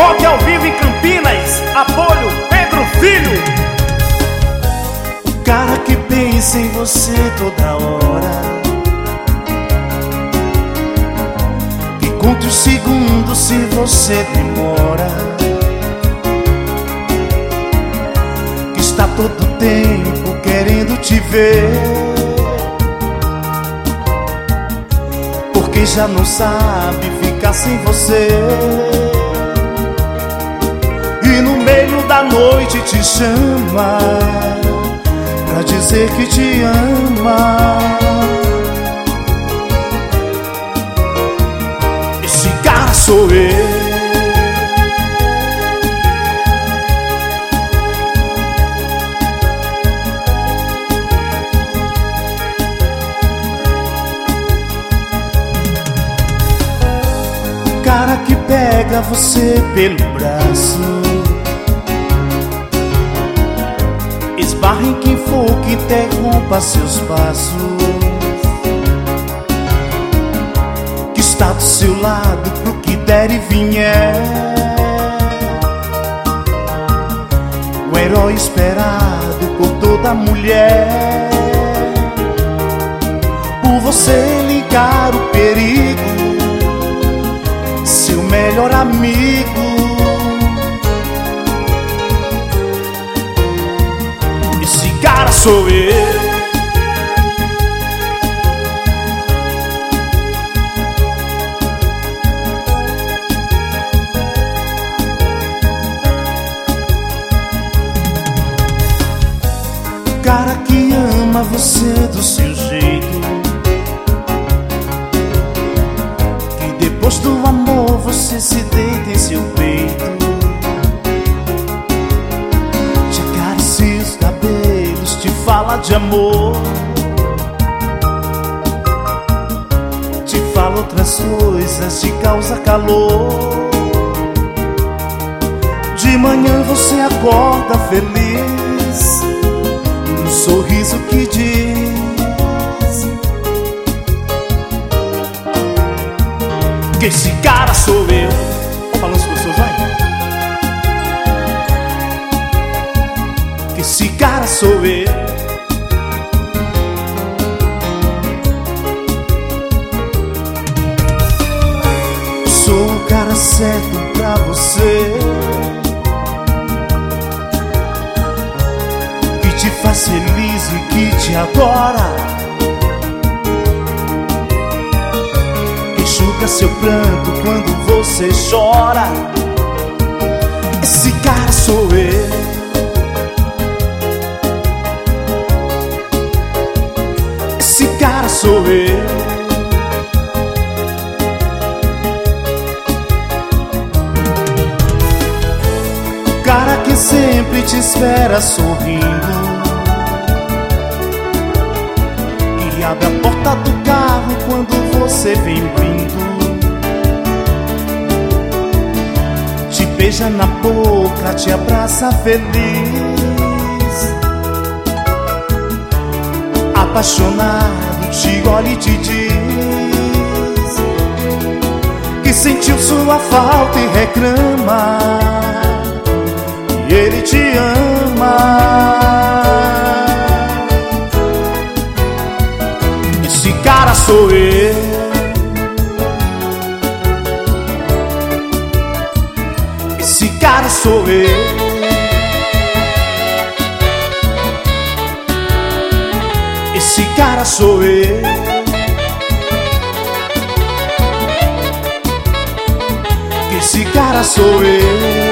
Rock ao vivo em Campinas, apoio Pedro Filho. O cara que pensa em você toda hora, que conta os segundos se você demora, que está todo tempo querendo te ver, porque já não sabe ficar sem você. E no meio da noite te chama pra dizer que te ama. Esse cara sou eu. O cara que pega você pelo braço, esbarra em quem for que interrompa seus passos, que está do seu lado pro que der e vier, o herói esperado por toda mulher. Por você ele encara o perigo, seu melhor amigo. Esse cara sou eu. O cara que ama você do seu jeito, que depois do amor você se deita em seu peito, te acaricia os cabelos, te fala de amor, te fala outras coisas, te causa calor. De manhã você acorda feliz, um sorriso que diz que esse cara sou eu. Ó, balança gostoso, vai. Que esse cara sou eu. Sou o cara certo pra você, que te faz feliz e que te adora, enxuga seu pranto quando você chora. Esse cara sou eu. Esse cara sou eu. O cara que sempre te espera sorrindo, que abre a porta do carro quando você vem vindo, te beija na boca, te abraça feliz, apaixonado te olha e te diz que sentiu sua falta e reclama, e ele te ama. Esse cara sou eu. Esse cara sou eu. Esse cara sou eu. Esse cara sou eu.